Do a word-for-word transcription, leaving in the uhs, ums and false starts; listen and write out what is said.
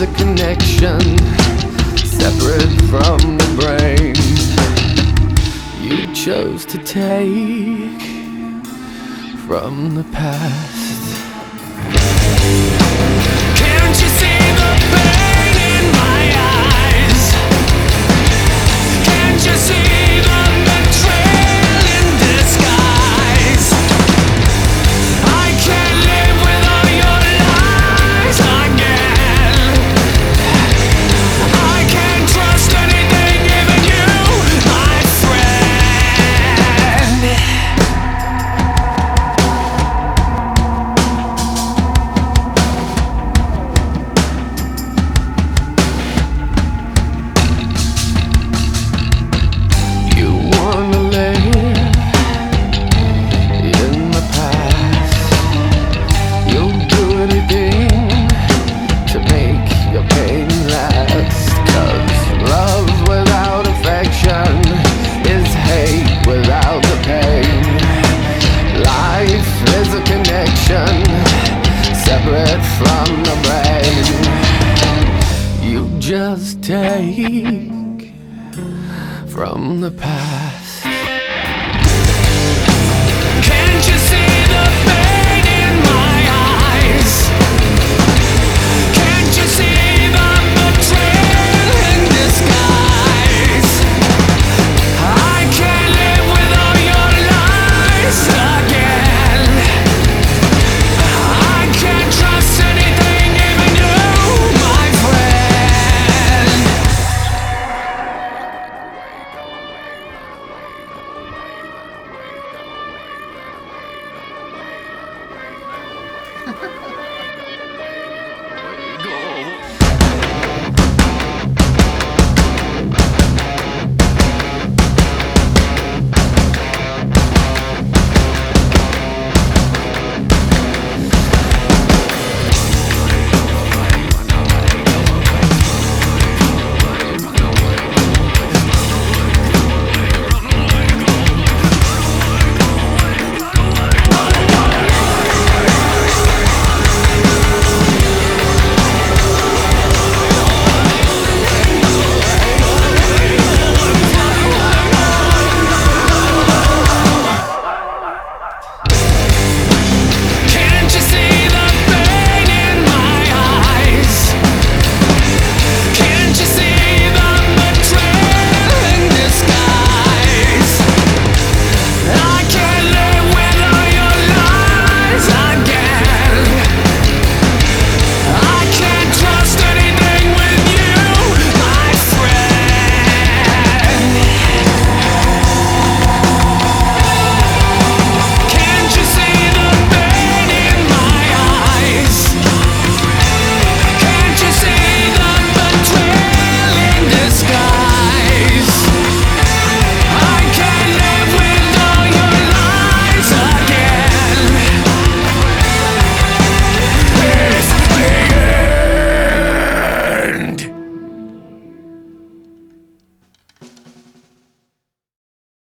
is a connection separate from the brain. You chose to take from the past. Can't you see the pain in my eyes? Can't you see the betrayal in disguise? I can't live with all your lies again. I can't trust anything, even you, my friend. You wanna live in the past. You'll do anything to make your pain last. 'Cause love without affection is hate without the pain. Life is a connection separate from the brain. You just take from the past.